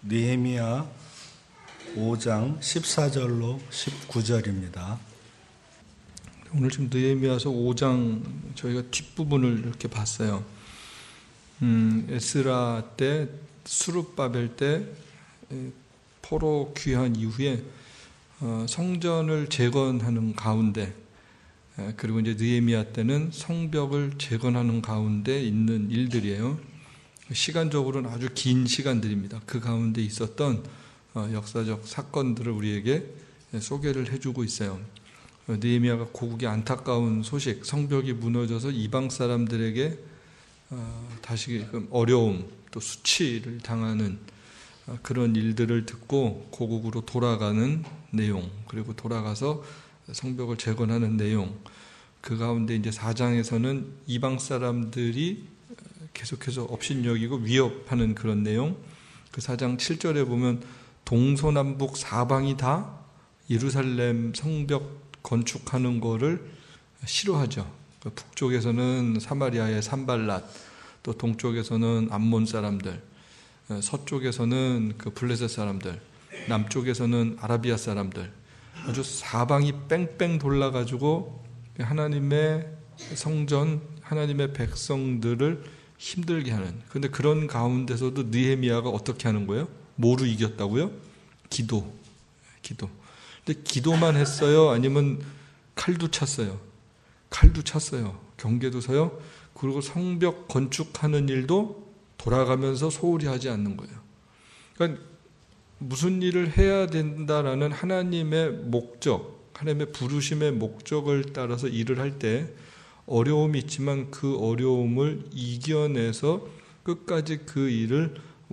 느헤미야 5장 14절로 19절입니다. 오늘 지금 느헤미야서 5장 저희가 뒷부분을 이렇게 봤어요. 에스라 때, 스룹바벨 때 포로 귀환 이후에 성전을 재건하는 가운데, 그리고 이제 느헤미야 때는 성벽을 재건하는 가운데 있는 일들이에요. 시간적으로는 아주 긴 시간들입니다. 그 가운데 있었던 역사적 사건들을 우리에게 소개를 해주고 있어요. 느헤미야가 고국의 안타까운 소식, 성벽이 무너져서 이방 사람들에게 다시금 어려움, 또 수치를 당하는 그런 일들을 듣고 고국으로 돌아가는 내용, 그리고 돌아가서 성벽을 재건하는 내용, 그 가운데 이제 4장에서는 이방 사람들이 계속해서 업신여기고 위협하는 그런 내용, 그 4장 7절에 보면 동서남북 사방이 다 예루살렘 성벽 건축하는 거를 싫어하죠. 북쪽에서는 사마리아의 산발랏, 또 동쪽에서는 암몬 사람들, 서쪽에서는 그 블레셋 사람들, 남쪽에서는 아라비아 사람들, 아주 사방이 뺑뺑 돌라가지고 하나님의 성전, 하나님의 백성들을 힘들게 하는. 그런데 그런 가운데서도 느헤미야가 어떻게 하는 거예요? 뭐로 이겼다고요? 기도. 근데 기도만 했어요? 아니면 칼도 찼어요? 칼도 찼어요. 경계도 서요. 그리고 성벽 건축하는 일도 돌아가면서 소홀히 하지 않는 거예요. 그러니까 무슨 일을 해야 된다라는 하나님의 목적, 하나님의 부르심의 목적을 따라서 일을 할 때 어려움이 있지만 그 어려움을 이겨내서 끝까지 그 일을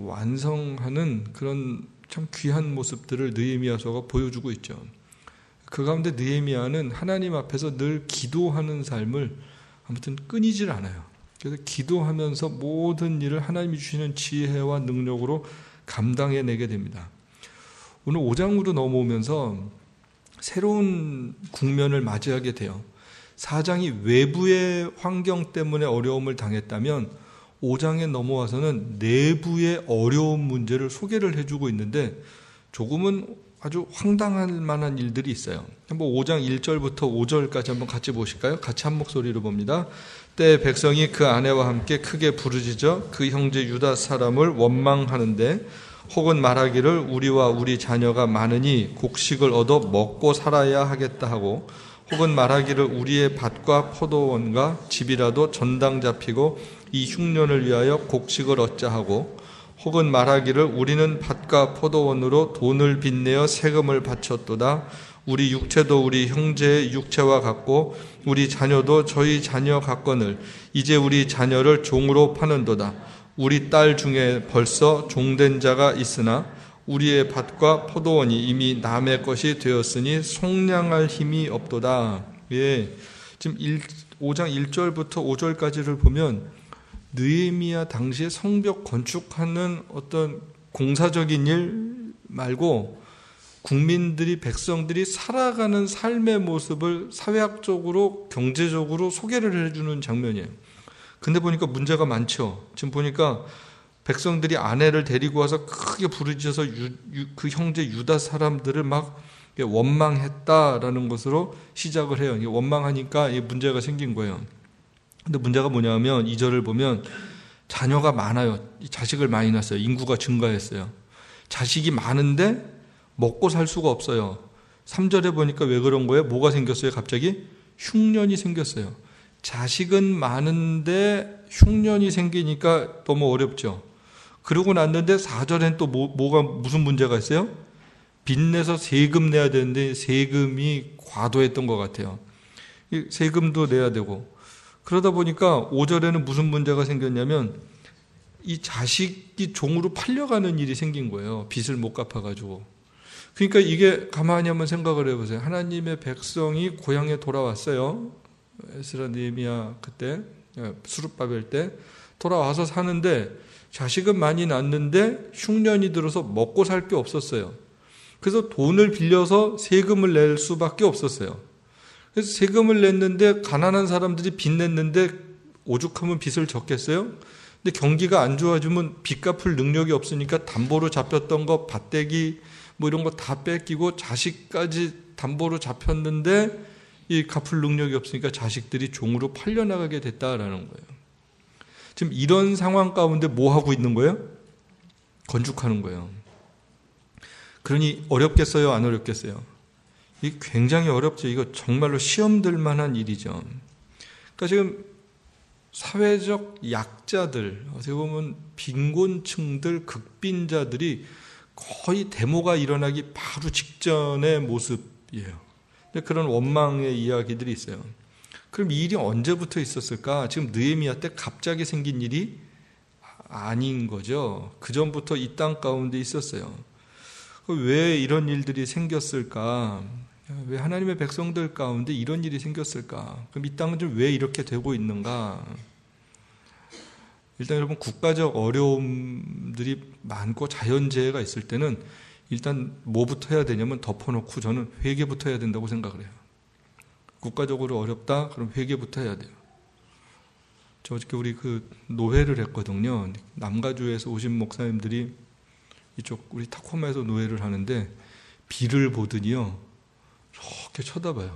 완성하는 그런 참 귀한 모습들을 느헤미야서가 보여주고 있죠. 그 가운데 느헤미야는 하나님 앞에서 늘 기도하는 삶을 아무튼 끊이질 않아요. 그래서 기도하면서 모든 일을 하나님이 주시는 지혜와 능력으로 감당해내게 됩니다. 오늘 5장으로 넘어오면서 새로운 국면을 맞이하게 돼요. 4장이 외부의 환경 때문에 어려움을 당했다면 5장에 넘어와서는 내부의 어려운 문제를 소개를 해주고 있는데 조금은 아주 황당할 만한 일들이 있어요. 한번 5장 1절부터 5절까지 한번 같이 보실까요? 같이 한 목소리로 봅니다. 때 백성이 그 아내와 함께 크게 부르짖어 그 형제 유다 사람을 원망하는데 혹은 말하기를 우리와 우리 자녀가 많으니 곡식을 얻어 먹고 살아야 하겠다 하고 혹은 말하기를 우리의 밭과 포도원과 집이라도 전당 잡히고 이 흉년을 위하여 곡식을 얻자 하고 혹은 말하기를 우리는 밭과 포도원으로 돈을 빚내어 세금을 바쳤도다. 우리 육체도 우리 형제의 육체와 같고 우리 자녀도 저희 자녀 같거늘 이제 우리 자녀를 종으로 파는도다. 우리 딸 중에 벌써 종된 자가 있으나 우리의 밭과 포도원이 이미 남의 것이 되었으니 속량할 힘이 없도다. 예, 지금 5장 1절부터 5절까지를 보면 느헤미야 당시에 성벽 건축하는 어떤 공사적인 일 말고 국민들이, 백성들이 살아가는 삶의 모습을 사회학적으로, 경제적으로 소개를 해주는 장면이에요. 근데 보니까 문제가 많죠. 지금 보니까 백성들이 아내를 데리고 와서 크게 부르짖어서 그 형제 유다 사람들을 막 원망했다라는 것으로 시작을 해요. 원망하니까 문제가 생긴 거예요. 근데 문제가 뭐냐면 2절을 보면 자녀가 많아요. 자식을 많이 낳았어요. 인구가 증가했어요. 자식이 많은데 먹고 살 수가 없어요. 3절에 보니까 왜 그런 거예요? 뭐가 생겼어요? 갑자기 흉년이 생겼어요. 자식은 많은데 흉년이 생기니까 너무 어렵죠. 그러고 났는데 4절엔 또 무슨 문제가 있어요? 빚내서 세금 내야 되는데 세금이 과도했던 것 같아요. 세금도 내야 되고 그러다 보니까 5절에는 무슨 문제가 생겼냐면 이 자식이 종으로 팔려가는 일이 생긴 거예요. 빚을 못 갚아가지고. 그러니까 이게 가만히 한번 생각을 해보세요. 하나님의 백성이 고향에 돌아왔어요. 에스라 느헤미야 그때 스룹바벨 때 돌아와서 사는데 자식은 많이 낳는데 흉년이 들어서 먹고 살 게 없었어요. 그래서 돈을 빌려서 세금을 낼 수밖에 없었어요. 그래서 세금을 냈는데 가난한 사람들이 빚 냈는데 오죽하면 빚을 졌겠어요? 근데 경기가 안 좋아지면 빚 갚을 능력이 없으니까 담보로 잡혔던 거 밭대기 뭐 이런 거 다 뺏기고 자식까지 담보로 잡혔는데 이 갚을 능력이 없으니까 자식들이 종으로 팔려나가게 됐다라는 거예요. 지금 이런 상황 가운데 뭐 하고 있는 거예요? 건축하는 거예요. 그러니 어렵겠어요? 안 어렵겠어요? 이게 굉장히 어렵죠. 이거 정말로 시험 들 만한 일이죠. 그러니까 지금 사회적 약자들, 어떻게 보면 빈곤층들, 극빈자들이 거의 데모가 일어나기 바로 직전의 모습이에요. 그런 원망의 이야기들이 있어요. 그럼 이 일이 언제부터 있었을까? 지금 느헤미야 때 갑자기 생긴 일이 아닌 거죠. 그 전부터 이 땅 가운데 있었어요. 왜 이런 일들이 생겼을까? 왜 하나님의 백성들 가운데 이런 일이 생겼을까? 그럼 이 땅은 좀 왜 이렇게 되고 있는가? 일단 여러분, 국가적 어려움들이 많고 자연재해가 있을 때는 일단 뭐부터 해야 되냐면 덮어놓고 저는 회개부터 해야 된다고 생각을 해요. 국가적으로 어렵다? 그럼 회개부터 해야 돼요. 저 어저께 우리 그 노회를 했거든요. 남가주에서 오신 목사님들이 이쪽 우리 타코마에서 노회를 하는데 비를 보더니요 이렇게 쳐다봐요.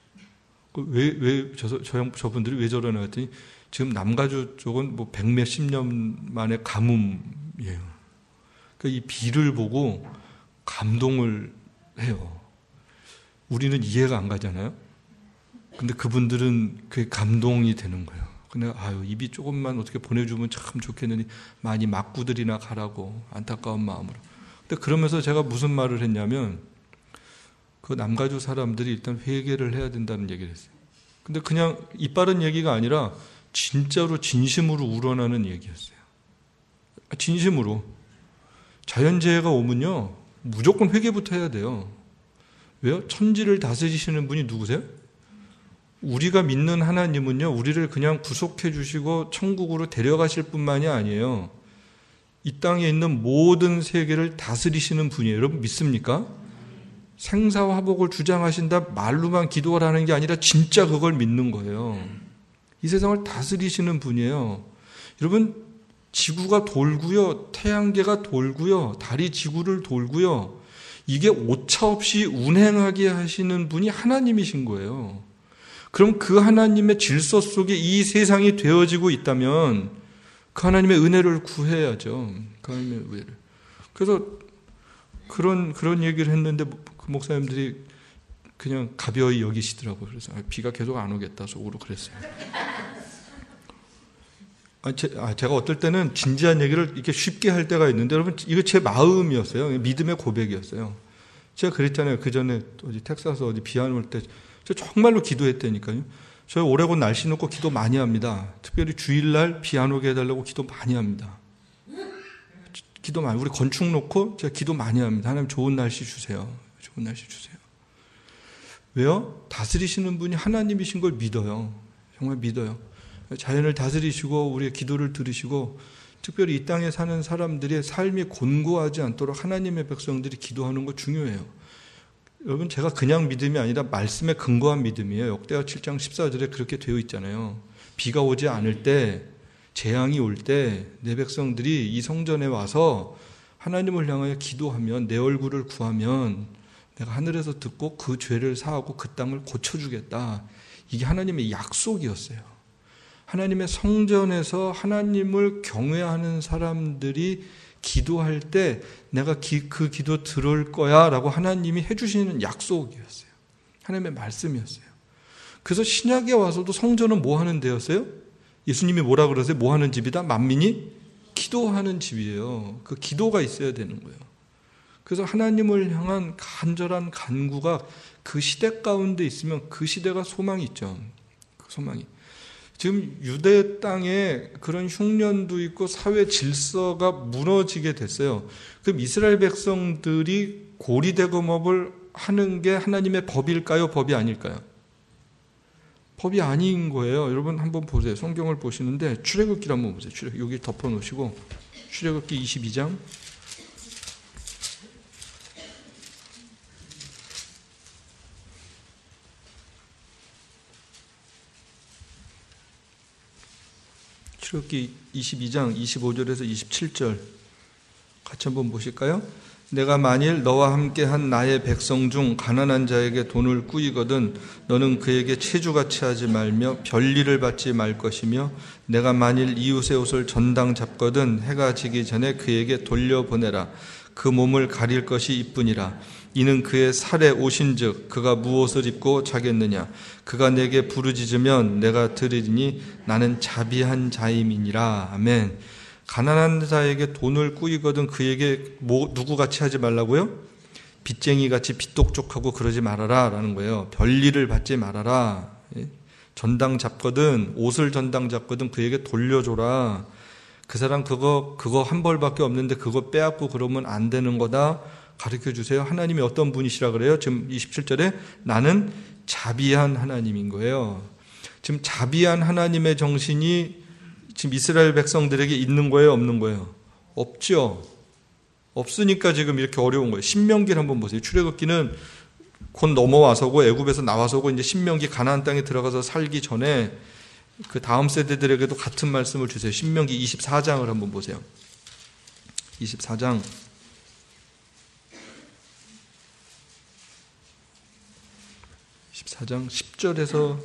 저분들이 왜 저러나 했더니 지금 남가주 쪽은 뭐 100몇십 년 만에 가뭄이에요. 그러니까 이 비를 보고 감동을 해요. 우리는 이해가 안 가잖아요. 근데 그분들은 그게 감동이 되는 거예요. 근데 이 비 조금만 어떻게 보내주면 참 좋겠느니 많이 막구들이나 가라고 안타까운 마음으로. 근데 그러면서 제가 무슨 말을 했냐면 그 남가주 사람들이 일단 회개를 해야 된다는 얘기를 했어요. 근데 그냥 이빠른 얘기가 아니라 진짜로 진심으로 우러나는 얘기였어요. 진심으로. 자연재해가 오면요 무조건 회개부터 해야 돼요. 왜요? 천지를 다스리시는 분이 누구세요? 우리가 믿는 하나님은요 우리를 그냥 구속해 주시고 천국으로 데려가실 뿐만이 아니에요. 이 땅에 있는 모든 세계를 다스리시는 분이에요. 여러분 믿습니까? 생사화복을 주장하신다 말로만 기도하라는 게 아니라 진짜 그걸 믿는 거예요. 이 세상을 다스리시는 분이에요. 여러분 지구가 돌고요, 태양계가 돌고요, 달이 지구를 돌고요. 이게 오차 없이 운행하게 하시는 분이 하나님이신 거예요. 그럼 그 하나님의 질서 속에 이 세상이 되어지고 있다면 그 하나님의 은혜를 구해야죠. 그 하나님의 은혜를. 그래서 그런 얘기를 했는데 그 목사님들이 그냥 가벼이 여기시더라고요. 그래서 비가 계속 안 오겠다 속으로 그랬어요. 제가 어떨 때는 진지한 얘기를 이렇게 쉽게 할 때가 있는데 여러분 이거 제 마음이었어요. 믿음의 고백이었어요. 제가 그랬잖아요. 그 전에 어디 텍사스 어디 비 안 올 때 저 정말로 기도했다니까요. 저희 오레곤 날씨 놓고 기도 많이 합니다. 특별히 주일날 비 안 오게 해달라고 기도 많이 합니다. 기도 많이. 우리 건축 놓고 제가 기도 많이 합니다. 하나님 좋은 날씨 주세요. 좋은 날씨 주세요. 왜요? 다스리시는 분이 하나님이신 걸 믿어요. 정말 믿어요. 자연을 다스리시고 우리의 기도를 들으시고 특별히 이 땅에 사는 사람들의 삶이 곤고하지 않도록 하나님의 백성들이 기도하는 거 중요해요. 여러분 제가 그냥 믿음이 아니라 말씀에 근거한 믿음이에요. 역대하 7장 14절에 그렇게 되어 있잖아요. 비가 오지 않을 때 재앙이 올 때 내 백성들이 이 성전에 와서 하나님을 향하여 기도하면 내 얼굴을 구하면 내가 하늘에서 듣고 그 죄를 사하고 그 땅을 고쳐주겠다. 이게 하나님의 약속이었어요. 하나님의 성전에서 하나님을 경외하는 사람들이 기도할 때 내가 그 기도 들을 거야 라고 하나님이 해주시는 약속이었어요. 하나님의 말씀이었어요. 그래서 신약에 와서도 성전은 뭐 하는 데였어요? 예수님이 뭐라 그러세요? 뭐 하는 집이다? 만민이 기도하는 집이에요. 그 기도가 있어야 되는 거예요. 그래서 하나님을 향한 간절한 간구가 그 시대 가운데 있으면 그 시대가 소망이 있죠. 그 소망이. 지금 유대 땅에 그런 흉년도 있고 사회 질서가 무너지게 됐어요. 그럼 이스라엘 백성들이 고리대금업을 하는 게 하나님의 법일까요? 법이 아닐까요? 법이 아닌 거예요. 여러분 한번 보세요. 성경을 보시는데 출애굽기 한번 보세요. 여기 덮어놓으시고 출애굽기 22장 출애굽기 22장 25절에서 27절 같이 한번 보실까요? 내가 만일 너와 함께한 나의 백성 중 가난한 자에게 돈을 꾸이거든 너는 그에게 체주같이 하지 말며 별일을 받지 말 것이며 내가 만일 이웃의 옷을 전당 잡거든 해가 지기 전에 그에게 돌려보내라. 그 몸을 가릴 것이 이뿐이라. 이는 그의 살에 오신즉 그가 무엇을 입고 자겠느냐. 그가 내게 부르짖으면 내가 들으리니 나는 자비한 자임이니라. 아멘. 가난한 자에게 돈을 꾸이거든 그에게 누구같이 하지 말라고요? 빚쟁이같이 빚독촉하고 그러지 말아라 라는 거예요. 별일을 받지 말아라. 전당 잡거든, 옷을 전당 잡거든 그에게 돌려줘라. 그 사람 그거 한 벌밖에 없는데 그거 빼앗고 그러면 안 되는 거다. 가르쳐 주세요. 하나님이 어떤 분이시라 그래요? 지금 27절에 나는 자비한 하나님인 거예요. 지금 자비한 하나님의 정신이 지금 이스라엘 백성들에게 있는 거예요? 없는 거예요? 없죠. 없으니까 지금 이렇게 어려운 거예요. 신명기를 한번 보세요. 출애굽기는 곧 넘어와서고 애굽에서 나와서고 이제 신명기 가나안 땅에 들어가서 살기 전에 그 다음 세대들에게도 같은 말씀을 주세요. 신명기 24장을 한번 보세요. 24장 10절에서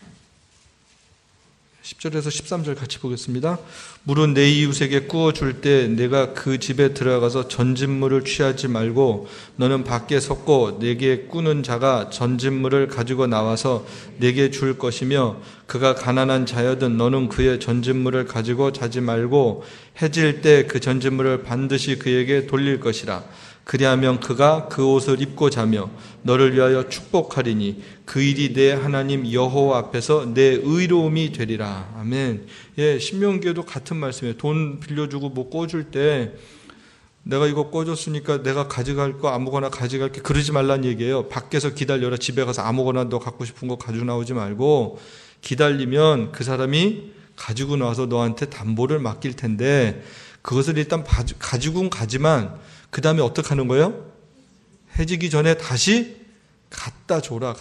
13절 같이 보겠습니다. 물은 내 이웃에게 구워줄 때 내가 그 집에 들어가서 전진물을 취하지 말고 너는 밖에 섰고 내게 꾸는 자가 전진물을 가지고 나와서 내게 줄 것이며 그가 가난한 자여든 너는 그의 전진물을 가지고 자지 말고 해질 때 그 전진물을 반드시 그에게 돌릴 것이라. 그리하면 그가 그 옷을 입고 자며 너를 위하여 축복하리니 그 일이 내 하나님 여호와 앞에서 내 의로움이 되리라. 아멘. 예, 신명기에도 같은 말씀이에요. 돈 빌려주고 뭐 꿔줄 때 내가 이거 꿔줬으니까 내가 가져갈 거 아무거나 가져갈게 그러지 말란 얘기예요. 밖에서 기다려라. 집에 가서 아무거나 너 갖고 싶은 거 가지고 나오지 말고 기다리면 그 사람이 가지고 나와서 너한테 담보를 맡길 텐데 그것을 일단 가지고는 가지만 그 다음에 어떻게 하는 거예요? 해지기 전에 다시 갖다 줘라.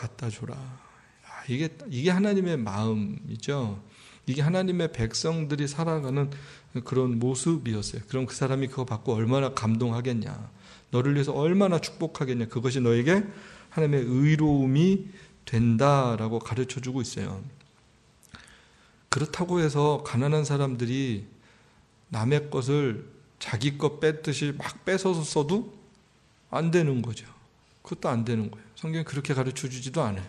이게 하나님의 마음이죠. 이게 하나님의 백성들이 살아가는 그런 모습이었어요. 그럼 그 사람이 그거 받고 얼마나 감동하겠냐. 너를 위해서 얼마나 축복하겠냐. 그것이 너에게 하나님의 의로움이 된다라고 가르쳐주고 있어요. 그렇다고 해서 가난한 사람들이 남의 것을 자기 것 뺐듯이 막 뺏어서 써도 안 되는 거죠. 그것도 안 되는 거예요. 성경이 그렇게 가르쳐주지도 않아요.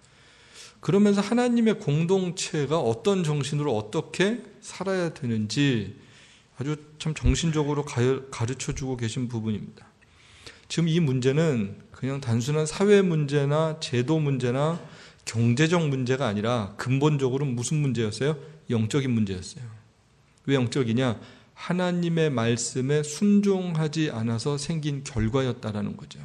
그러면서 하나님의 공동체가 어떤 정신으로 어떻게 살아야 되는지 아주 참 정신적으로 가르쳐주고 계신 부분입니다. 지금 이 문제는 그냥 단순한 사회 문제나 제도 문제나 경제적 문제가 아니라 근본적으로 무슨 문제였어요? 영적인 문제였어요. 왜 영적이냐? 하나님의 말씀에 순종하지 않아서 생긴 결과였다라는 거죠.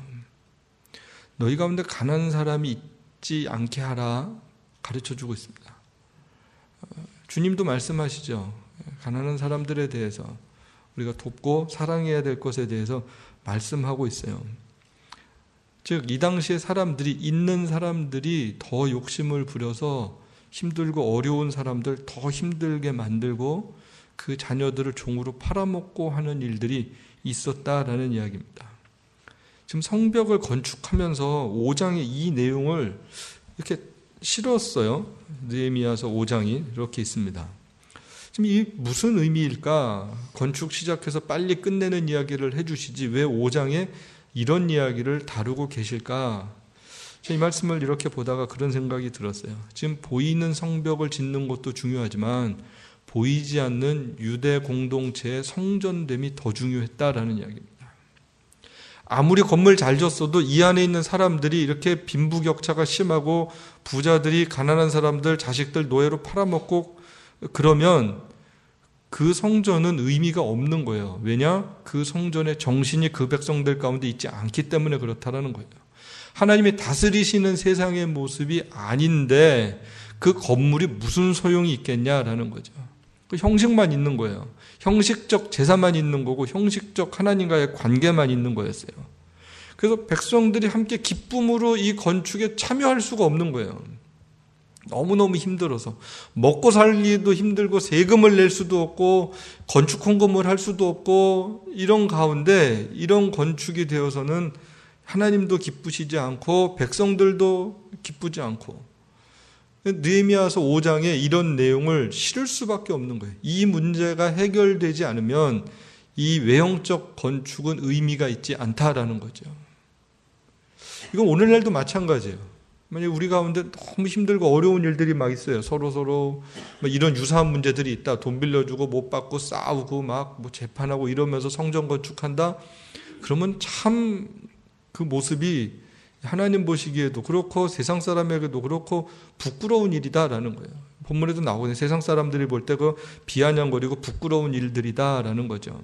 너희 가운데 가난한 사람이 있지 않게 하라 가르쳐주고 있습니다. 주님도 말씀하시죠. 가난한 사람들에 대해서 우리가 돕고 사랑해야 될 것에 대해서 말씀하고 있어요. 즉 이 당시에 있는 사람들이 더 욕심을 부려서 힘들고 어려운 사람들 더 힘들게 만들고 그 자녀들을 종으로 팔아먹고 하는 일들이 있었다라는 이야기입니다. 지금 성벽을 건축하면서 5장의 이 내용을 이렇게 실었어요. 느헤미야서 5장이 이렇게 있습니다. 지금 이 무슨 의미일까? 건축 시작해서 빨리 끝내는 이야기를 해주시지 왜 5장에 이런 이야기를 다루고 계실까? 이 말씀을 이렇게 보다가 그런 생각이 들었어요. 지금 보이는 성벽을 짓는 것도 중요하지만 보이지 않는 유대 공동체의 성전됨이 더 중요했다라는 이야기입니다. 아무리 건물 잘 졌어도 이 안에 있는 사람들이 이렇게 빈부격차가 심하고 부자들이 가난한 사람들, 자식들 노예로 팔아먹고 그러면 그 성전은 의미가 없는 거예요. 왜냐? 그 성전의 정신이 그 백성들 가운데 있지 않기 때문에 그렇다라는 거예요. 하나님이 다스리시는 세상의 모습이 아닌데 그 건물이 무슨 소용이 있겠냐라는 거죠. 그 형식만 있는 거예요. 형식적 제사만 있는 거고 형식적 하나님과의 관계만 있는 거였어요. 그래서 백성들이 함께 기쁨으로 이 건축에 참여할 수가 없는 거예요. 너무너무 힘들어서 먹고 살기도 힘들고 세금을 낼 수도 없고 건축 헌금을 할 수도 없고 이런 가운데 이런 건축이 되어서는 하나님도 기쁘시지 않고 백성들도 기쁘지 않고 느헤미야서 5장에 이런 내용을 실을 수밖에 없는 거예요. 이 문제가 해결되지 않으면 이 외형적 건축은 의미가 있지 않다라는 거죠. 이건 오늘날도 마찬가지예요. 만약 우리 가운데 너무 힘들고 어려운 일들이 막 있어요. 서로 이런 유사한 문제들이 있다. 돈 빌려주고 못 받고 싸우고 막 뭐 재판하고 이러면서 성전 건축한다. 그러면 참 그 모습이 하나님 보시기에도 그렇고 세상 사람에게도 그렇고 부끄러운 일이다라는 거예요. 본문에도 나오거든요. 세상 사람들이 볼 때 그 비아냥거리고 부끄러운 일들이다라는 거죠.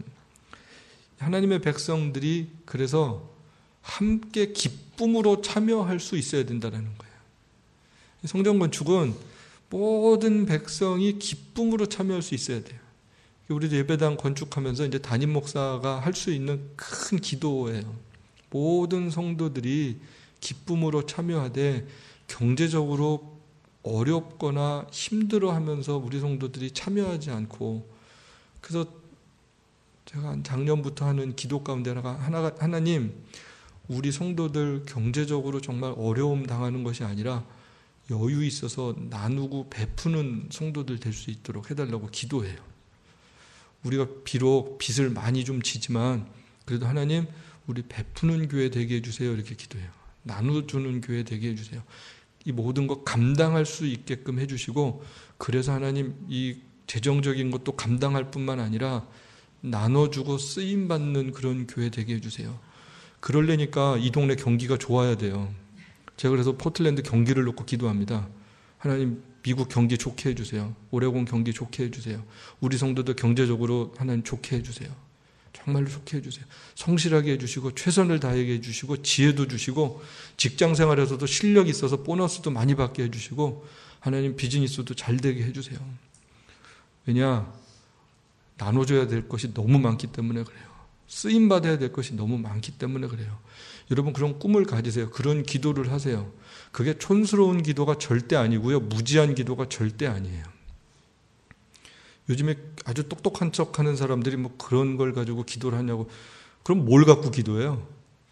하나님의 백성들이 그래서 함께 기쁨으로 참여할 수 있어야 된다는 거예요. 성전 건축은 모든 백성이 기쁨으로 참여할 수 있어야 돼요. 우리도 예배당 건축하면서 이제 담임 목사가 할 수 있는 큰 기도예요. 모든 성도들이 기쁨으로 참여하되 경제적으로 어렵거나 힘들어하면서 우리 성도들이 참여하지 않고, 그래서 제가 작년부터 하는 기도 가운데 하나가 하나님, 우리 성도들 경제적으로 정말 어려움 당하는 것이 아니라 여유 있어서 나누고 베푸는 성도들 될 수 있도록 해달라고 기도해요. 우리가 비록 빚을 많이 좀 지지만 그래도 하나님 우리 베푸는 교회 되게 해주세요 이렇게 기도해요. 나눠주는 교회 되게 해주세요. 이 모든 것 감당할 수 있게끔 해주시고, 그래서 하나님 이 재정적인 것도 감당할 뿐만 아니라 나눠주고 쓰임받는 그런 교회 되게 해주세요. 그러려니까 이 동네 경기가 좋아야 돼요. 제가 그래서 포틀랜드 경기를 놓고 기도합니다. 하나님 미국 경기 좋게 해주세요. 오레곤 경기 좋게 해주세요. 우리 성도들 경제적으로 하나님 좋게 해주세요. 정말로 좋게 해주세요. 성실하게 해주시고 최선을 다하게 해주시고 지혜도 주시고 직장생활에서도 실력이 있어서 보너스도 많이 받게 해주시고 하나님 비즈니스도 잘 되게 해주세요. 왜냐? 나눠줘야 될 것이 너무 많기 때문에 그래요. 쓰임받아야 될 것이 너무 많기 때문에 그래요. 여러분 그런 꿈을 가지세요. 그런 기도를 하세요. 그게 촌스러운 기도가 절대 아니고요. 무지한 기도가 절대 아니에요. 요즘에 아주 똑똑한 척하는 사람들이 뭐 그런 걸 가지고 기도를 하냐고. 그럼 뭘 갖고 기도해요?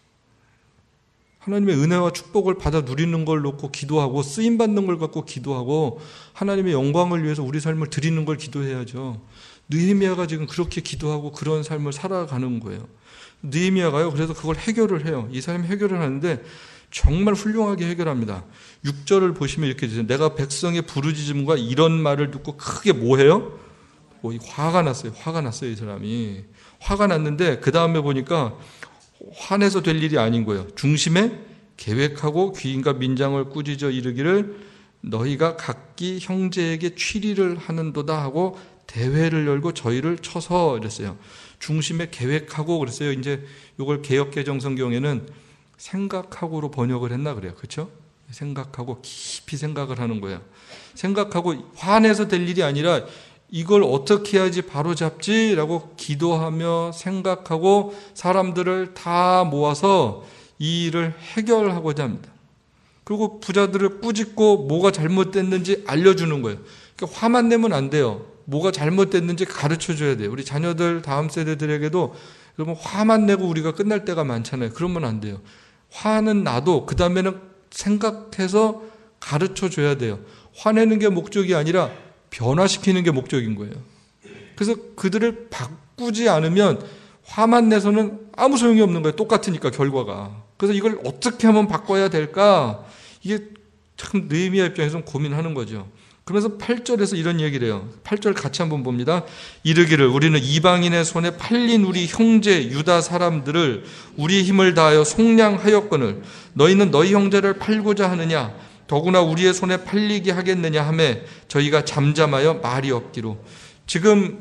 하나님의 은혜와 축복을 받아 누리는 걸 놓고 기도하고 쓰임받는 걸 갖고 기도하고 하나님의 영광을 위해서 우리 삶을 드리는 걸 기도해야죠. 느헤미야가 지금 그렇게 기도하고 그런 삶을 살아가는 거예요. 느헤미야가요, 그래서 그걸 해결을 해요. 이 사람이 해결을 하는데 정말 훌륭하게 해결합니다. 6절을 보시면 이렇게 되죠. 내가 백성의 부르짖음과 이런 말을 듣고 크게 뭐 해요? 화가 났어요. 화가 났어요, 이 사람이. 화가 났는데 그 다음에 보니까 화내서 될 일이 아닌 거예요. 중심에 계획하고 귀인과 민장을 꾸짖어 이르기를 너희가 각기 형제에게 취리를 하는도다 하고 대회를 열고 저희를 쳐서 이랬어요. 중심에 계획하고 그랬어요. 이제 이걸 개역개정성경에는 생각하고로 번역을 했나 그래요. 그렇죠? 생각하고 깊이 생각을 하는 거예요. 생각하고 화내서 될 일이 아니라 이걸 어떻게 해야지 바로잡지라고 기도하며 생각하고 사람들을 다 모아서 이 일을 해결하고자 합니다. 그리고 부자들을 꾸짖고 뭐가 잘못됐는지 알려주는 거예요. 그러니까 화만 내면 안 돼요. 뭐가 잘못됐는지 가르쳐줘야 돼요. 우리 자녀들 다음 세대들에게도 그러면 화만 내고 우리가 끝날 때가 많잖아요. 그러면 안 돼요. 화는 나도 그 다음에는 생각해서 가르쳐줘야 돼요. 화내는 게 목적이 아니라 변화시키는 게 목적인 거예요. 그래서 그들을 바꾸지 않으면 화만 내서는 아무 소용이 없는 거예요. 똑같으니까 결과가. 그래서 이걸 어떻게 하면 바꿔야 될까? 이게 참 느헤미야 입장에서는 고민하는 거죠. 그러면서 8절에서 이런 얘기를 해요. 8절 같이 한번 봅니다. 이르기를 우리는 이방인의 손에 팔린 우리 형제 유다 사람들을 우리 힘을 다하여 속량하였거늘 너희는 너희 형제를 팔고자 하느냐 더구나 우리의 손에 팔리게 하겠느냐 하매 저희가 잠잠하여 말이 없기로. 지금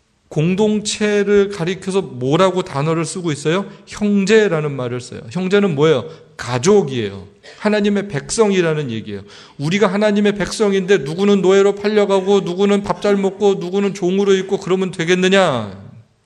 공동체를 가리켜서 뭐라고 단어를 쓰고 있어요? 형제라는 말을 써요. 형제는 뭐예요? 가족이에요. 하나님의 백성이라는 얘기예요. 우리가 하나님의 백성인데 누구는 노예로 팔려가고 누구는 밥 잘 먹고 누구는 종으로 있고 그러면 되겠느냐?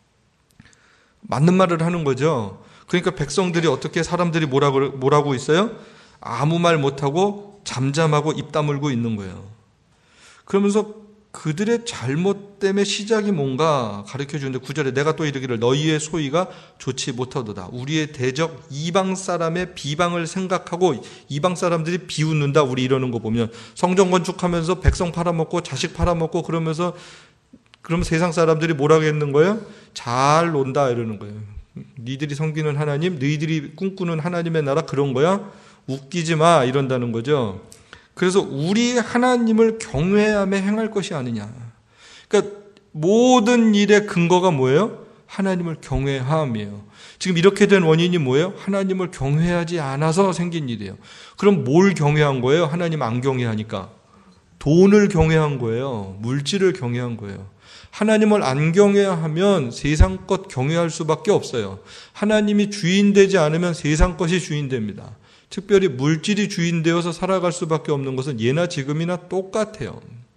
맞는 말을 하는 거죠. 그러니까 백성들이 어떻게 사람들이 뭐라고 있어요? 아무 말 못하고 잠잠하고 입 다물고 있는 거예요. 그러면서 그들의 잘못 때문에 시작이 뭔가 가르쳐 주는데 9절에 내가 또 이르기를 너희의 소위가 좋지 못하도다. 우리의 대적 이방 사람의 비방을 생각하고 이방 사람들이 비웃는다. 우리 이러는 거 보면 성전 건축하면서 백성 팔아먹고 자식 팔아먹고 그러면서 그럼 세상 사람들이 뭐라고 했는 거예요? 잘 논다 이러는 거예요. 니들이 섬기는 하나님, 너희들이 꿈꾸는 하나님의 나라 그런 거야? 웃기지 마 이런다는 거죠. 그래서 우리 하나님을 경외하며 행할 것이 아니냐. 그러니까 모든 일의 근거가 뭐예요? 하나님을 경외함이에요. 지금 이렇게 된 원인이 뭐예요? 하나님을 경외하지 않아서 생긴 일이에요. 그럼 뭘 경외한 거예요? 하나님 안 경외하니까. 돈을 경외한 거예요. 물질을 경외한 거예요. 하나님을 안 경외하면 세상 것 경외할 수밖에 없어요. 하나님이 주인 되지 않으면 세상 것이 주인 됩니다. 특별히 물질이 주인 되어서 살아갈 수밖에 없는 것은 예나 지금이나 똑같아요.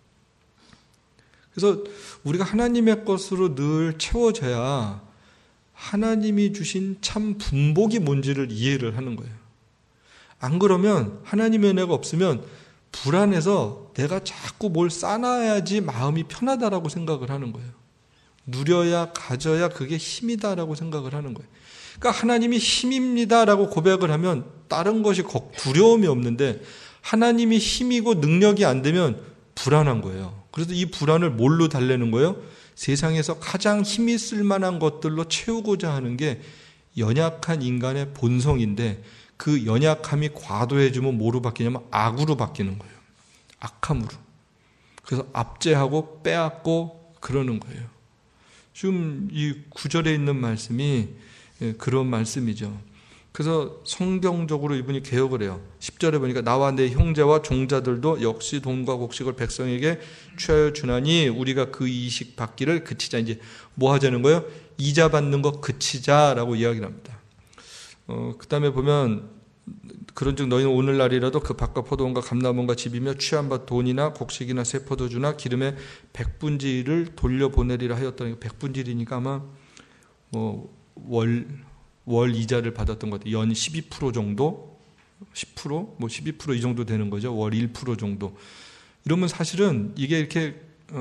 그래서 우리가 하나님의 것으로 늘 채워져야 하나님이 주신 참 분복이 뭔지를 이해를 하는 거예요. 안 그러면 하나님의 은혜가 없으면 불안해서 내가 자꾸 뭘 쌓아야지 마음이 편하다라고 생각을 하는 거예요. 누려야 가져야 그게 힘이다라고 생각을 하는 거예요. 그러니까 하나님이 힘입니다라고 고백을 하면 다른 것이 두려움이 없는데 하나님이 힘이고 능력이 안 되면 불안한 거예요. 그래서 이 불안을 뭘로 달래는 거예요? 세상에서 가장 힘이 쓸 만한 것들로 채우고자 하는 게 연약한 인간의 본성인데 그 연약함이 과도해지면 뭐로 바뀌냐면 악으로 바뀌는 거예요. 악함으로. 그래서 압제하고 빼앗고 그러는 거예요. 지금 이 9절에 있는 말씀이 그런 말씀이죠. 그래서 성경적으로 이분이 개혁을 해요. 10절에 보니까 나와 내 형제와 종자들도 역시 돈과 곡식을 백성에게 취하여 주나니 우리가 그 이식 받기를 그치자. 이제 뭐 하자는 거예요? 이자 받는 거 그치자라고 이야기를 합니다. 그 다음에 보면 그런즉 너희는 오늘날이라도 그 밭과 포도원과 감나무와 집이며 취한 바 돈이나 곡식이나 새 포도주나 기름의 백분지를 돌려보내리라 하였다는 게 백분지이니까 아마 월 이자를 받았던 것 같아요. 연 12% 정도, 10%, 12% 이 정도 되는 거죠. 월 1% 정도. 이러면 사실은 이게 이렇게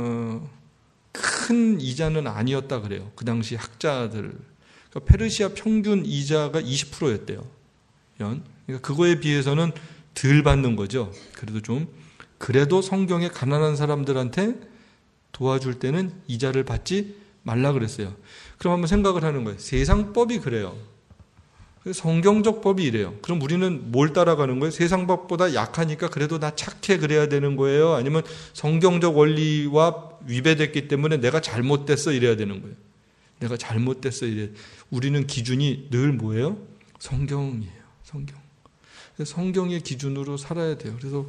큰 이자는 아니었다 그래요. 그 당시 학자들. 그러니까 페르시아 평균 이자가 20%였대요. 연. 그러니까 그거에 비해서는 덜 받는 거죠. 그래도 성경에 가난한 사람들한테 도와줄 때는 이자를 받지 말라 그랬어요. 그럼 한번 생각을 하는 거예요. 세상 법이 그래요. 성경적 법이 이래요. 그럼 우리는 뭘 따라가는 거예요? 세상 법보다 약하니까 그래도 나 착해 그래야 되는 거예요? 아니면 성경적 원리와 위배됐기 때문에 내가 잘못됐어 이래야 되는 거예요? 내가 잘못됐어 이래. 우리는 기준이 늘 뭐예요? 성경이에요. 성경의 기준으로 살아야 돼요. 그래서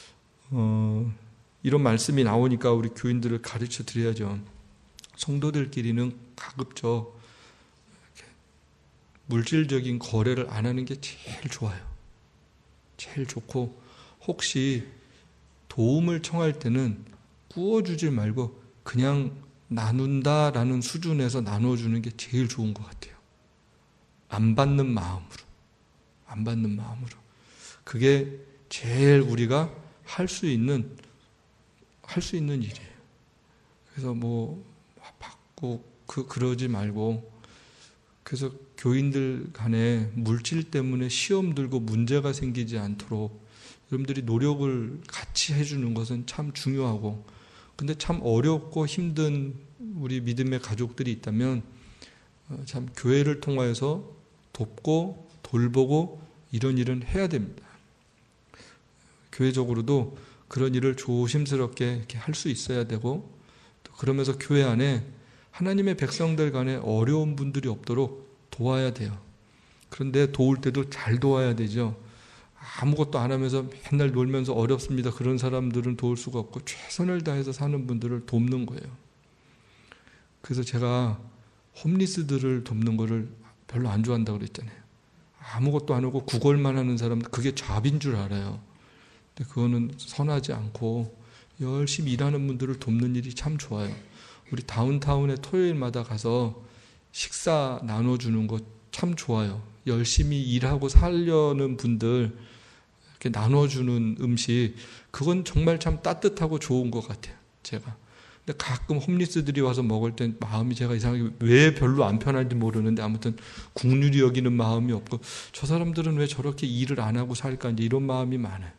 이런 말씀이 나오니까 우리 교인들을 가르쳐 드려야죠. 성도들끼리는 가급적 물질적인 거래를 안 하는 게 제일 좋아요. 제일 좋고 혹시 도움을 청할 때는 꾸어주지 말고 그냥 나눈다라는 수준에서 나눠주는 게 제일 좋은 것 같아요. 안 받는 마음으로. 그게 제일 우리가 할 수 있는 일이에요. 그래서 받고 그러지 말고 그래서 교인들 간에 물질 때문에 시험 들고 문제가 생기지 않도록 여러분들이 노력을 같이 해주는 것은 참 중요하고 근데 참 어렵고 힘든 우리 믿음의 가족들이 있다면 참 교회를 통하여서 돕고 돌보고 이런 일은 해야 됩니다. 교회적으로도 그런 일을 조심스럽게 이렇게 할 수 있어야 되고 또 그러면서 교회 안에 하나님의 백성들 간에 어려운 분들이 없도록 도와야 돼요. 그런데 도울 때도 잘 도와야 되죠. 아무것도 안 하면서 맨날 놀면서 어렵습니다. 그런 사람들은 도울 수가 없고 최선을 다해서 사는 분들을 돕는 거예요. 그래서 제가 홈리스들을 돕는 거를 별로 안 좋아한다고 그랬잖아요. 아무것도 안 하고 구걸만 하는 사람들 그게 잡인 줄 알아요. 근데 그거는 선하지 않고 열심히 일하는 분들을 돕는 일이 참 좋아요. 우리 다운타운에 토요일마다 가서 식사 나눠주는 거 참 좋아요. 열심히 일하고 살려는 분들 이렇게 나눠주는 음식, 그건 정말 참 따뜻하고 좋은 것 같아요, 제가. 근데 가끔 홈리스들이 와서 먹을 땐 마음이 제가 이상하게 왜 별로 안 편한지 모르는데 아무튼 국률이 여기는 마음이 없고, 저 사람들은 왜 저렇게 일을 안 하고 살까, 이제 이런 마음이 많아요.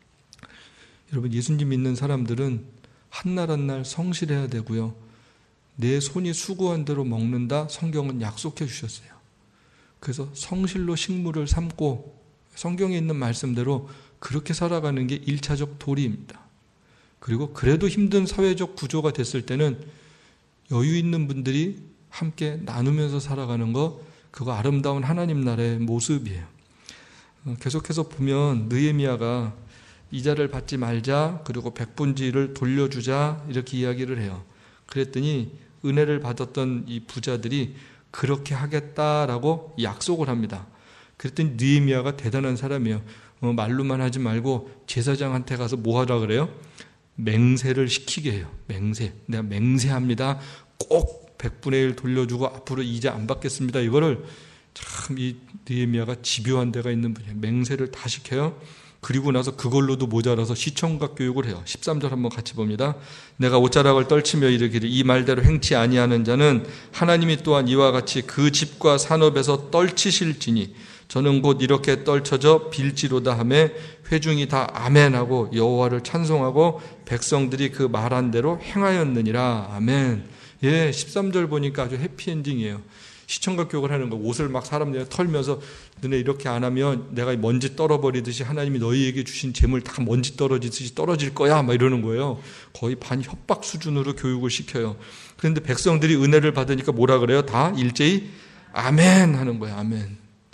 여러분, 예수님 믿는 사람들은 한 날 한 날 성실해야 되고요. 내 손이 수고한 대로 먹는다, 성경은 약속해 주셨어요. 그래서 성실로 식물을 삶고 성경에 있는 말씀대로 그렇게 살아가는 게 1차적 도리입니다. 그리고 그래도 힘든 사회적 구조가 됐을 때는 여유 있는 분들이 함께 나누면서 살아가는 거, 그거 아름다운 하나님 나라의 모습이에요. 계속해서 보면 느헤미야가 이자를 받지 말자, 그리고 백분지를 돌려주자, 이렇게 이야기를 해요. 그랬더니 은혜를 받았던 이 부자들이 그렇게 하겠다라고 약속을 합니다. 그랬더니 느헤미야가 대단한 사람이에요. 말로만 하지 말고 제사장한테 가서 뭐 하라 그래요? 맹세를 시키게 해요. 맹세. 내가 맹세합니다. 꼭 100분의 1 돌려주고 앞으로 이자 안 받겠습니다. 이거를 참 이 느헤미야가 집요한 데가 있는 분이에요. 맹세를 다 시켜요. 그리고 나서 그걸로도 모자라서 시청각 교육을 해요. 13절 한번 같이 봅니다. 내가 옷자락을 떨치며 이르기를 이 말대로 행치 아니하는 자는 하나님이 또한 이와 같이 그 집과 산업에서 떨치실지니 저는 곧 이렇게 떨쳐져 빌지로다 하매 회중이 다 아멘하고 여호와를 찬송하고 백성들이 그 말한 대로 행하였느니라. 아멘. 예, 13절 보니까 아주 해피엔딩이에요. 시청각 교육을 하는 거, 옷을 막 사람들이 털면서 너네 이렇게 안 하면 내가 먼지 떨어버리듯이 하나님이 너희에게 주신 재물 다 먼지 떨어지듯이 떨어질 거야, 막 이러는 거예요. 거의 반협박 수준으로 교육을 시켜요. 그런데 백성들이 은혜를 받으니까 뭐라 그래요? 다 일제히 아멘 하는 거예요. 아멘.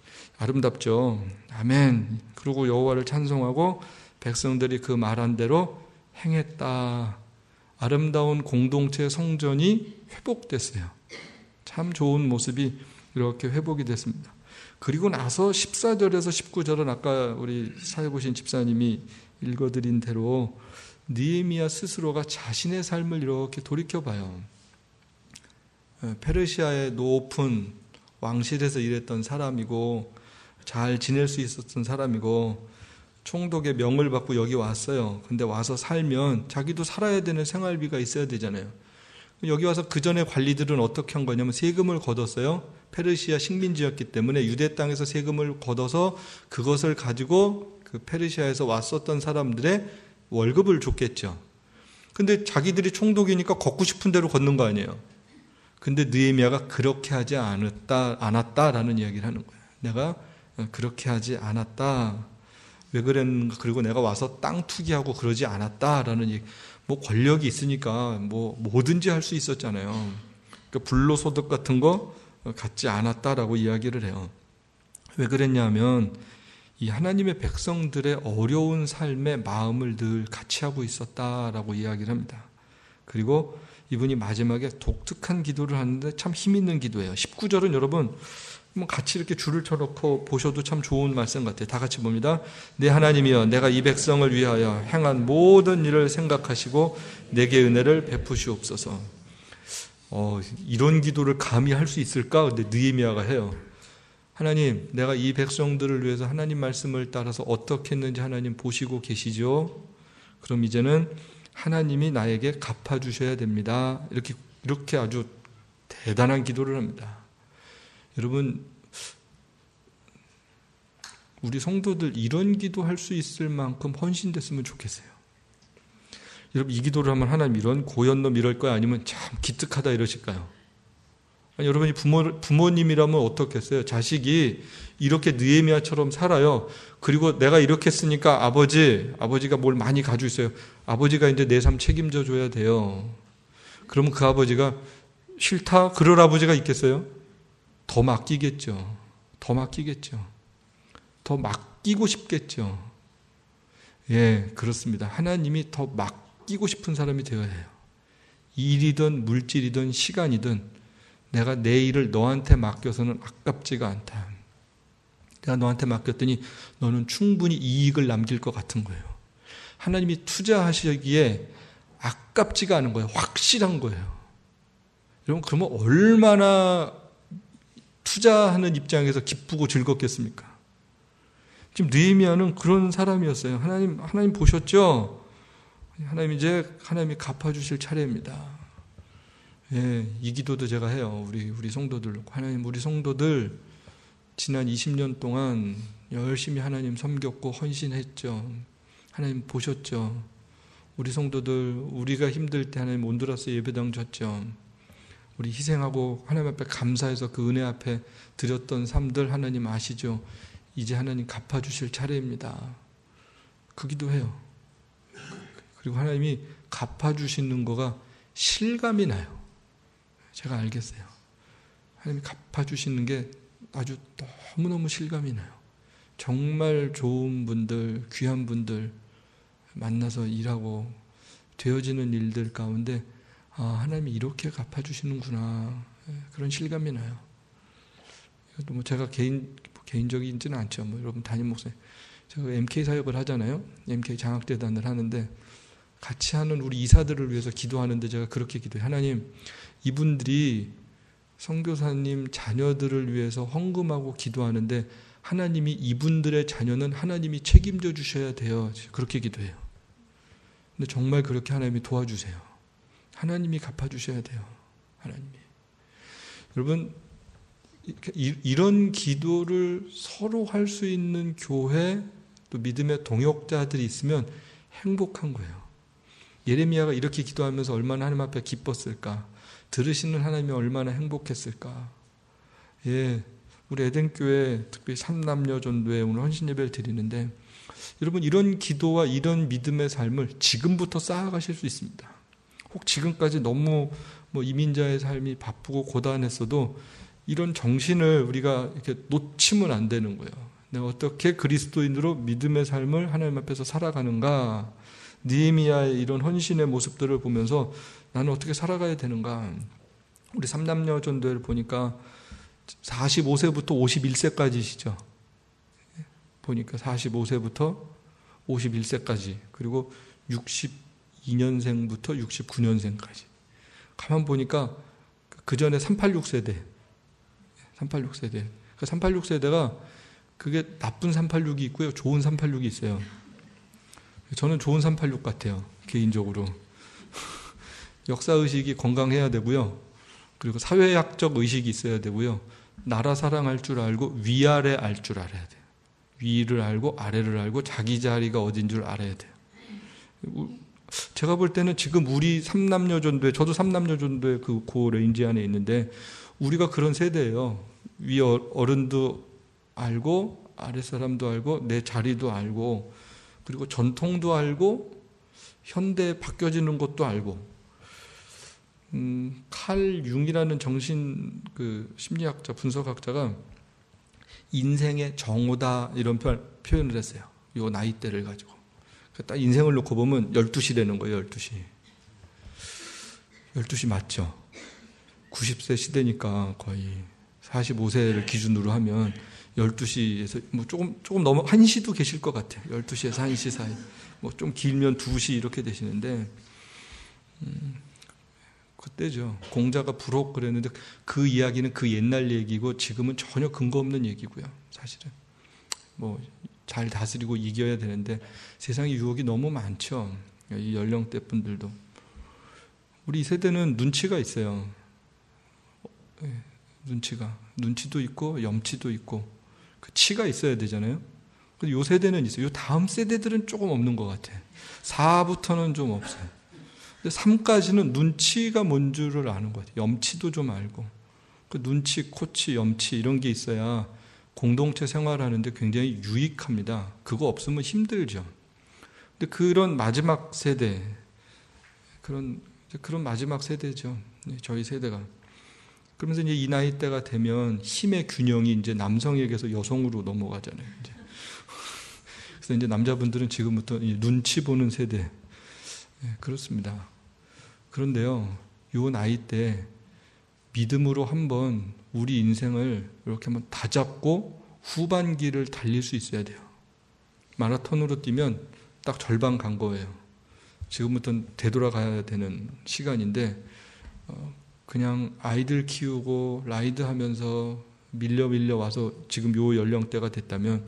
아름답죠. 아멘. 그리고 여호와를 찬송하고 백성들이 그 말한 대로 행했다. 아름다운 공동체 성전이 회복됐어요. 참 좋은 모습이 이렇게 회복이 됐습니다. 그리고 나서 14절에서 19절은 아까 우리 사회 보신 집사님이 읽어드린 대로 느헤미야 스스로가 자신의 삶을 이렇게 돌이켜봐요. 페르시아의 높은 왕실에서 일했던 사람이고 잘 지낼 수 있었던 사람이고 총독의 명을 받고 여기 왔어요. 근데 와서 살면 자기도 살아야 되는 생활비가 있어야 되잖아요. 여기 와서 그 전에 관리들은 어떻게 한 거냐면 세금을 걷었어요. 페르시아 식민지였기 때문에 유대 땅에서 세금을 걷어서 그것을 가지고 그 페르시아에서 왔었던 사람들의 월급을 줬겠죠. 근데 자기들이 총독이니까 걷고 싶은 대로 걷는 거 아니에요. 근데 느헤미야가 그렇게 하지 않았다라는 이야기를 하는 거예요. 내가 그렇게 하지 않았다. 왜 그랬는가? 그리고 내가 와서 땅 투기하고 그러지 않았다라는 얘기. 뭐 권력이 있으니까 뭐 뭐든지 할 수 있었잖아요. 그러니까 불로소득 같은 거 갖지 않았다라고 이야기를 해요. 왜 그랬냐면 이 하나님의 백성들의 어려운 삶의 마음을 늘 같이 하고 있었다라고 이야기를 합니다. 그리고 이분이 마지막에 독특한 기도를 하는데 참 힘있는 기도예요. 19절은 여러분 같이 이렇게 줄을 쳐놓고 보셔도 참 좋은 말씀 같아요. 다 같이 봅니다. 내 하나님이여, 내가 이 백성을 위하여 행한 모든 일을 생각하시고 내게 은혜를 베푸시옵소서. 이런 기도를 감히 할 수 있을까? 근데 느헤미야가 해요. 하나님, 내가 이 백성들을 위해서 하나님 말씀을 따라서 어떻게 했는지 하나님 보시고 계시죠? 그럼 이제는 하나님이 나에게 갚아주셔야 됩니다. 이렇게 아주 대단한 기도를 합니다. 여러분, 우리 성도들 이런 기도할 수 있을 만큼 헌신됐으면 좋겠어요. 여러분, 이 기도를 하면 하나님 이런 고연 놈 이럴 거야? 아니면 참 기특하다 이러실까요? 아니, 여러분이 부모님이라면 어떻겠어요? 자식이 이렇게 느헤미야처럼 살아요. 그리고 내가 이렇게 했으니까 아버지가 뭘 많이 가지고 있어요. 아버지가 이제 내 삶 책임져 줘야 돼요. 그러면 그 아버지가 싫다? 그럴 아버지가 있겠어요? 더 맡기겠죠. 더 맡기고 싶겠죠. 예, 그렇습니다. 하나님이 더 맡기고 싶은 사람이 되어야 해요. 일이든 물질이든 시간이든 내가 내 일을 너한테 맡겨서는 아깝지가 않다. 내가 너한테 맡겼더니 너는 충분히 이익을 남길 것 같은 거예요. 하나님이 투자하시기에 아깝지가 않은 거예요. 확실한 거예요. 여러분, 그러면 얼마나 투자하는 입장에서 기쁘고 즐겁겠습니까? 지금 느헤미야는 그런 사람이었어요. 하나님 보셨죠? 하나님이 갚아주실 차례입니다. 예, 이 기도도 제가 해요. 우리 성도들. 하나님, 우리 성도들 지난 20년 동안 열심히 하나님 섬겼고 헌신했죠. 하나님 보셨죠? 우리 성도들, 우리가 힘들 때 하나님 온두라스 예배당 줬죠. 우리 희생하고 하나님 앞에 감사해서 그 은혜 앞에 드렸던 삶들 하나님 아시죠? 이제 하나님 갚아주실 차례입니다. 그 기도해요. 그리고 하나님이 갚아주시는 거가 실감이 나요. 제가 알겠어요. 하나님이 갚아주시는 게 아주 너무너무 실감이 나요. 정말 좋은 분들, 귀한 분들 만나서 일하고 되어지는 일들 가운데 하나님이 이렇게 갚아주시는구나, 그런 실감이 나요. 이것도 뭐 제가 개인적이지는 않죠. 여러분 담임 목사님, 제가 MK 사역을 하잖아요. MK 장학재단을 하는데 같이 하는 우리 이사들을 위해서 기도하는데 제가 그렇게 기도해요. 하나님, 이분들이 선교사님 자녀들을 위해서 헌금하고 기도하는데 하나님이 이분들의 자녀는 하나님이 책임져 주셔야 돼요. 그렇게 기도해요. 근데 정말 그렇게 하나님이 도와주세요. 하나님이 갚아주셔야 돼요. 하나님이. 여러분, 이런 기도를 서로 할 수 있는 교회, 또 믿음의 동역자들이 있으면 행복한 거예요. 예레미야가 이렇게 기도하면서 얼마나 하나님 앞에 기뻤을까? 들으시는 하나님이 얼마나 행복했을까? 예, 우리 에덴교회 특별히 3남녀 전도회 오늘 헌신예배를 드리는데 여러분, 이런 기도와 이런 믿음의 삶을 지금부터 쌓아가실 수 있습니다. 혹 지금까지 너무 이민자의 삶이 바쁘고 고단했어도 이런 정신을 우리가 이렇게 놓치면 안 되는 거예요. 내가 어떻게 그리스도인으로 믿음의 삶을 하나님 앞에서 살아가는가? 느헤미야의 이런 헌신의 모습들을 보면서 나는 어떻게 살아가야 되는가? 우리 3남녀 전도회를 보니까 45세부터 51세까지시죠. 보니까 45세부터 51세까지, 그리고 62년생부터 69년생까지. 가만 보니까 그 전에 386세대. 그 386세대가 그게 나쁜 386이 있고요, 좋은 386이 있어요. 저는 좋은 386 같아요, 개인적으로. 역사의식이 건강해야 되고요, 그리고 사회학적 의식이 있어야 되고요, 나라 사랑할 줄 알고 위아래 알 줄 알아야 돼요. 위를 알고 아래를 알고 자기 자리가 어딘 줄 알아야 돼요. 제가 볼 때는 지금 우리 3남녀 전도회, 저도 3남녀 전도회 그 레인지 안에 있는데 우리가 그런 세대예요. 위 어른도 알고 아래 사람도 알고 내 자리도 알고, 그리고 전통도 알고 현대에 바뀌어지는 것도 알고. 칼 융이라는 정신 심리학자, 분석학자가 인생의 정오다 이런 표현을 했어요. 요 나이대를 가지고. 딱 인생을 놓고 보면 12시라는 거예요. 12시. 12시 맞죠? 90세 시대니까 거의 45세를 기준으로 하면 12시에서 조금 넘어 1시도 계실 것 같아요. 12시에서 1시 사이. 좀 길면 2시 이렇게 되시는데 그때죠. 공자가 부록 그랬는데 그 이야기는 그 옛날 얘기고 지금은 전혀 근거 없는 얘기고요. 사실은 잘 다스리고 이겨야 되는데 세상에 유혹이 너무 많죠. 이 연령대 분들도. 우리 이 세대는 눈치가 있어요. 눈치도 있고 염치도 있고 그 치가 있어야 되잖아요. 근데 요 세대는 있어요. 요 다음 세대들은 조금 없는 것 같아요. 4부터는 좀 없어요. 근데 3까지는 눈치가 뭔 줄을 아는 것 같아요. 염치도 좀 알고. 그 눈치, 코치, 염치 이런 게 있어야 공동체 생활하는데 굉장히 유익합니다. 그거 없으면 힘들죠. 근데 그런 마지막 세대, 그런 마지막 세대죠. 저희 세대가. 그러면서 이제 이 나이대가 되면 힘의 균형이 이제 남성에게서 여성으로 넘어가잖아요. 그래서 이제 남자분들은 지금부터 눈치 보는 세대. 그렇습니다. 그런데요, 요 나이 때 믿음으로 한번 우리 인생을 이렇게 한번 다잡고 후반기를 달릴 수 있어야 돼요. 마라톤으로 뛰면 딱 절반 간 거예요. 지금부터는 되돌아가야 되는 시간인데 그냥 아이들 키우고 라이드 하면서 밀려 와서 지금 요 연령대가 됐다면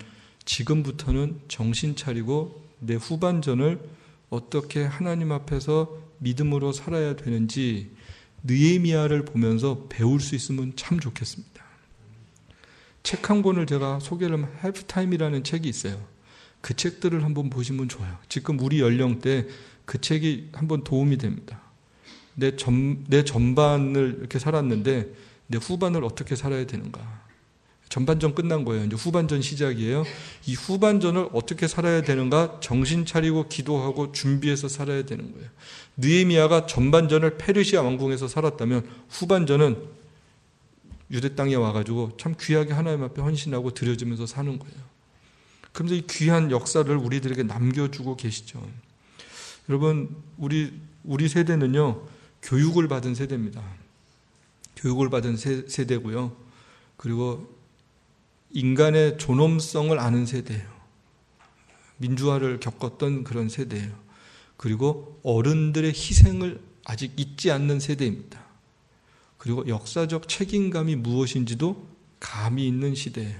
지금부터는 정신 차리고 내 후반전을 어떻게 하나님 앞에서 믿음으로 살아야 되는지 느헤미야를 보면서 배울 수 있으면 참 좋겠습니다. 책 한 권을 제가 소개를 하면 할프타임이라는 책이 있어요. 그 책들을 한번 보시면 좋아요. 지금 우리 연령대 그 책이 한번 도움이 됩니다. 내 전반을 이렇게 살았는데 내 후반을 어떻게 살아야 되는가. 전반전 끝난 거예요. 이제 후반전 시작이에요. 이 후반전을 어떻게 살아야 되는가 정신 차리고 기도하고 준비해서 살아야 되는 거예요. 느헤미야가 전반전을 페르시아 왕궁에서 살았다면 후반전은 유대 땅에 와가지고 참 귀하게 하나님 앞에 헌신하고 드려지면서 사는 거예요. 그러면서 이 귀한 역사를 우리들에게 남겨주고 계시죠. 여러분, 우리 세대는요, 교육을 받은 세대입니다. 교육을 받은 세대고요. 그리고 인간의 존엄성을 아는 세대예요. 민주화를 겪었던 그런 세대예요. 그리고 어른들의 희생을 아직 잊지 않는 세대입니다. 그리고 역사적 책임감이 무엇인지도 감이 있는 시대예요.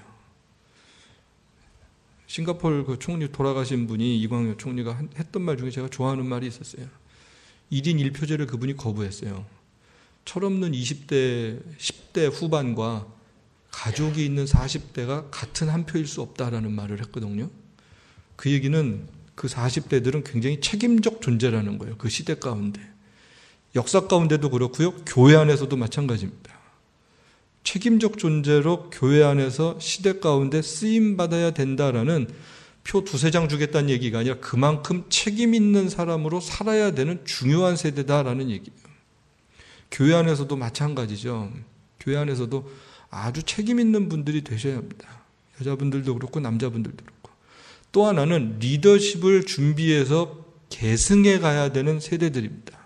싱가포르 그 총리 돌아가신 분이 이광효 총리가 했던 말 중에 제가 좋아하는 말이 있었어요. 1인 1표제를 그분이 거부했어요. 철없는 20대, 10대 후반과 가족이 있는 40대가 같은 한 표일 수 없다라는 말을 했거든요. 그 얘기는 그 40대들은 굉장히 책임적 존재라는 거예요. 그 시대 가운데. 역사 가운데도 그렇고요. 교회 안에서도 마찬가지입니다. 책임적 존재로 교회 안에서 시대 가운데 쓰임받아야 된다라는 표 2-3장 주겠다는 얘기가 아니라 그만큼 책임 있는 사람으로 살아야 되는 중요한 세대다라는 얘기예요. 교회 안에서도 마찬가지죠. 교회 안에서도 아주 책임 있는 분들이 되셔야 합니다. 여자분들도 그렇고 남자분들도 그렇고. 또 하나는 리더십을 준비해서 계승해 가야 되는 세대들입니다.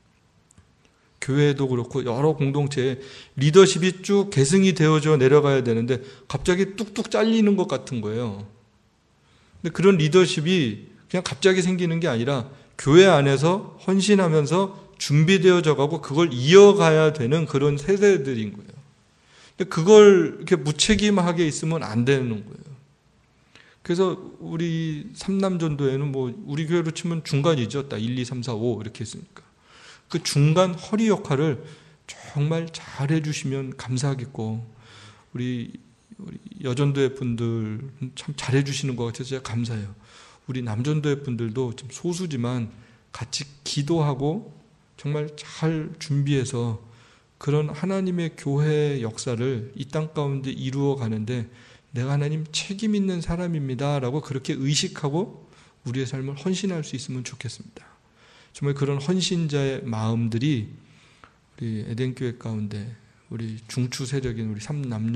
교회도 그렇고 여러 공동체에 리더십이 쭉 계승이 되어져 내려가야 되는데 갑자기 뚝뚝 잘리는 것 같은 거예요. 근데 그런 리더십이 그냥 갑자기 생기는 게 아니라 교회 안에서 헌신하면서 준비되어져 가고 그걸 이어가야 되는 그런 세대들인 거예요. 근데 그걸 이렇게 무책임하게 있으면 안 되는 거예요. 그래서 우리 삼남전도에는 뭐 우리 교회로 치면 중간이죠. 딱 1, 2, 3, 4, 5 이렇게 했으니까. 그 중간 허리 역할을 정말 잘 해주시면 감사하겠고 우리 여전도회 분들 참 잘해주시는 것 같아서 제가 감사해요. 우리 남전도회 분들도 좀 소수지만 같이 기도하고 정말 잘 준비해서 그런 하나님의 교회의 역사를 이 땅 가운데 이루어 가는데 내가 하나님 책임 있는 사람입니다 라고 그렇게 의식하고 우리의 삶을 헌신할 수 있으면 좋겠습니다. 정말 그런 헌신자의 마음들이 우리 에덴교회 가운데 우리 중추 세력인 우리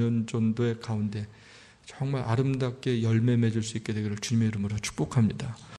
삼남전도회 가운데 정말 아름답게 열매 맺을 수 있게 되기를 주님의 이름으로 축복합니다.